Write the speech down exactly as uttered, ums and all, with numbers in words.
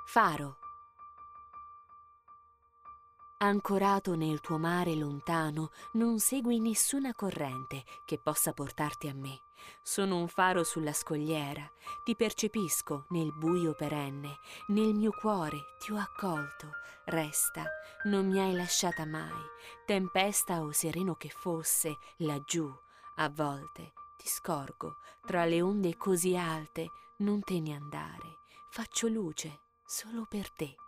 Faro. Ancorato nel tuo mare lontano, non segui nessuna corrente che possa portarti a me. Sono un faro sulla scogliera, ti percepisco nel buio perenne, nel mio cuore ti ho accolto. Resta, non mi hai lasciata mai, tempesta o sereno che fosse, laggiù, a volte ti scorgo, tra le onde così alte, non te ne andare, faccio luce solo per te.